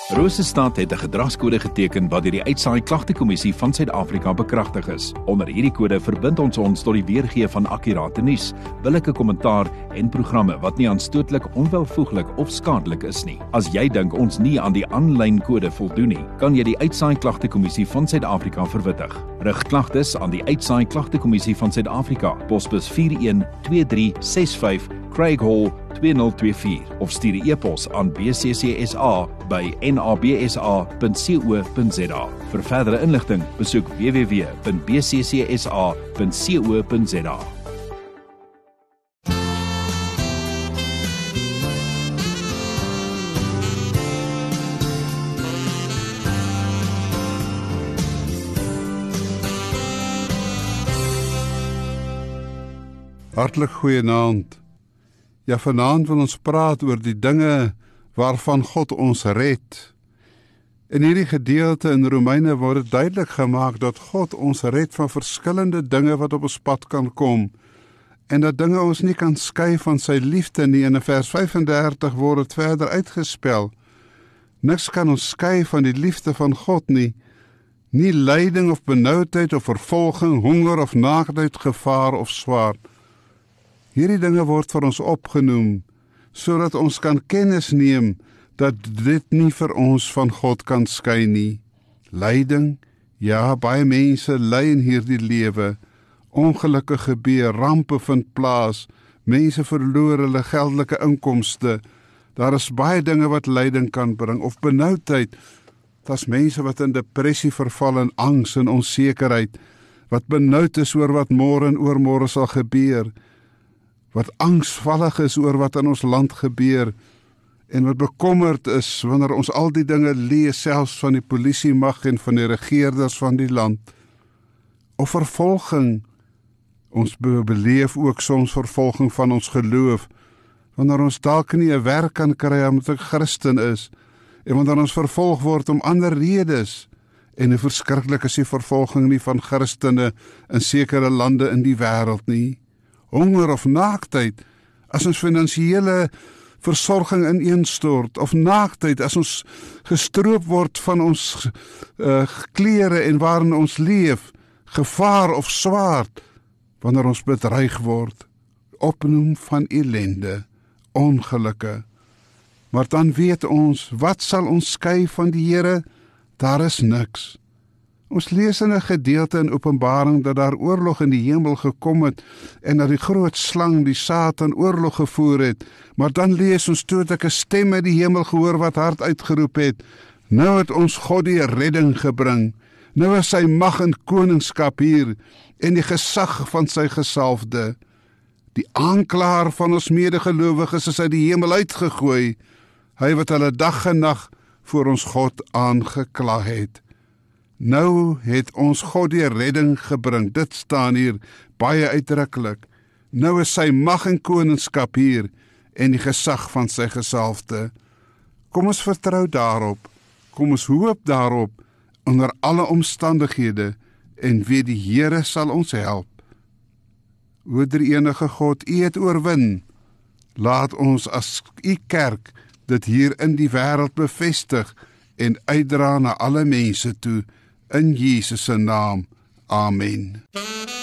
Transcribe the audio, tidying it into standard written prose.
Rosestad het 'n gedragskode geteken wat deur die Uitsaai Klagtekommissie van Suid-Afrika bekragtig is. Onder hierdie kode verbind ons tot die weergee van akkurate nuus, billike kommentaar en programme wat nie aanstootlik, onwelvoeglik of skadelik is nie. As jy dink ons nie aan die aanlyn kode voldoen nie, kan jy die Uitsaai Klagtekommissie van Suid-Afrika verwittig. Rig klagtes aan die Uitsaai Klagtekommissie van Suid-Afrika, posbus 412365, Craig Hall 2024 of stuur 'n e-pos aan bccsa@nabsa.co.za. Vir verdere inligting, besoek www.bccsa.co.za. Hartlik goeienaand. Ja, vanaand wil ons praat oor die dinge waarvan God ons red. In hierdie gedeelte in Romeine word dit duidelik gemaak dat God ons red van verskillende dinge wat op ons pad kan kom en dat dinge ons nie kan skei van sy liefde nie. In vers 35 word dit verder uitgespel. Niks kan ons skei van die liefde van God nie. Nie lyding of benoudheid of vervolging, honger of naaktheid, gevaar of swaard. Hierdie dinge word vir ons opgenoem, sodat ons kan kennis neem dat dit nie vir ons van God kan skei nie. Lyding, ja, baie mense ly in hierdie lewe. Ongelukke gebeur, rampe vind plaas, mense verloor hulle geldelike inkomste. Daar is baie dinge wat lyding kan bring, of benoudheid. Daar's mense wat in depressie verval en angs en onsekerheid, wat benoud is oor wat môre en oormôre sal gebeur, wat angsvallig is oor wat in ons land gebeur, en wat bekommerd is wanneer ons al die dinge lees, selfs van die polisiemag en van die regerders van die land. Of vervolging, ons beleef ook soms vervolging van ons geloof, wanneer ons dalk nie 'n werk kan kry omdat ek Christen is, en wanneer ons vervolg word om ander redes, en hoe verskriklik is die vervolging nie van Christene in sekere lande in die wêreld nie. Honger of naaktheid, as ons finansiële versorging ineenstort, of naaktheid, as ons gestroop word van ons klere en waarin ons leef, gevaar of swaard, wanneer ons bedreig word, opnoem van ellende, ongelukke. Maar dan weet ons, wat sal ons skei van die Here? Daar is niks. Ons lees in 'n gedeelte in Openbaring dat daar oorlog in die hemel gekom het en dat die groot slang, die Satan, oorlog gevoer het. Maar dan lees ons toe dat ek 'n stem uit die hemel gehoor wat hard uitgeroep het: nou het ons God die redding gebring. Nou is sy mag en koningskap hier en die gesag van sy gesalfde. Die aanklaer van ons medegelowiges is uit die hemel uitgegooi. Hy wat hulle dag en nag voor ons God aangekla het. Nou het ons God die redding gebring. Dit staan hier baie uitdruklik. Nou is sy mag en koningskap hier en die gesag van sy gesalfde. Kom ons vertrou daarop. Kom ons hoop daarop onder alle omstandighede en weet die Here sal ons help. O Drie-enige God, U het oorwin. Laat ons as U kerk dit hier in die wêreld bevestig en uitdra na alle mense toe. In Jesus se naam. Amen.